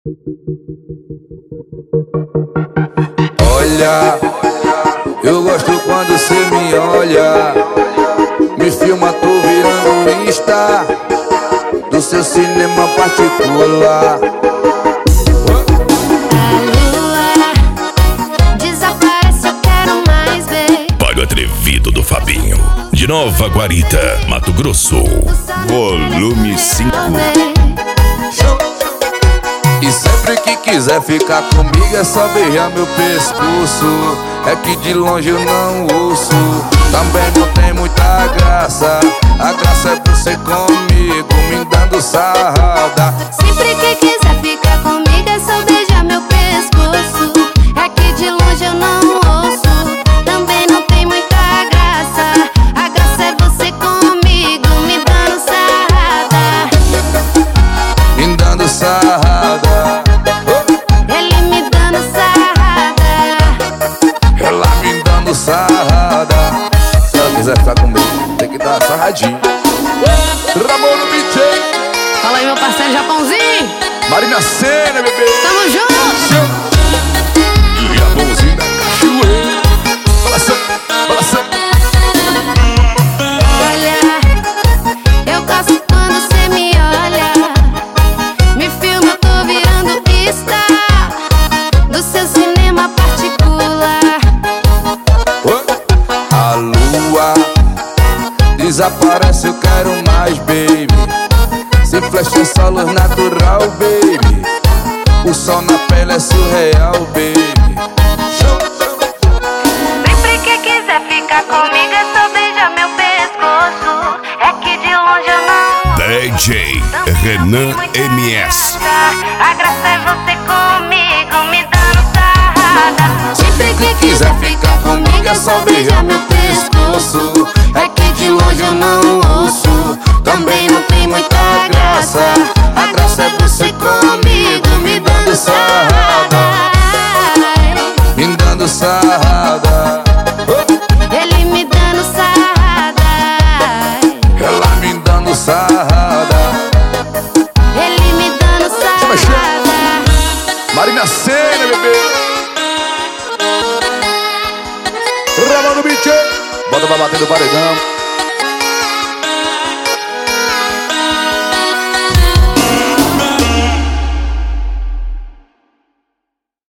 Olha, eu gosto quando cê me olha, me filma, tô virando Insta do seu cinema particular. Atrevido do Fabinho, de Nova Guarita, Mato Grosso. Volume 5. E sempre que quiser ficar comigo é só beijar meu pescoço. É que de longe eu não ouço, também não tem muita graça. A graça é você comigo, me dando sarrada. Sempre que quiser ficar comigo é só beijar meu pescoço. É que de longe eu não ouço, também não tem muita graça. A graça é você comigo, me dando sarrada. Me dando sarrada. Ele me dando sarrada. Ela me dando sarrada. Se ela quiser ficar comigo, tem que dar sarradinho. Ramon no beat. Fala aí, meu parceiro Japãozinho. Marina Sena, bebê. Tamo junto. Japãozinho da cachoeira. Balançando, balançando. Olha, eu gosto quando cê me olha, me filma, eu tô virando Insta do seu cinema particular. A lua desaparece, eu quero mais, baby. Se flecha essa luz natural, baby. O sol na pele é surreal, baby. Sempre que quiser ficar comigo é só beijar meu pescoço. É que de longe eu não DJ Renan MS. A graça é você comigo, me dando sarrada. Sempre que quiser ficar comigo é só beijar meu pescoço. É que de longe eu não ouço, também não tem muita graça. A graça é você comigo, me dando sarrada. Me dando sarrada. Ele me dando sarrada. Ela me dando sarrada. Ele me dando sarrada. Marina Sena, bebê. Ramon no beat. Bota pra bater no paredão.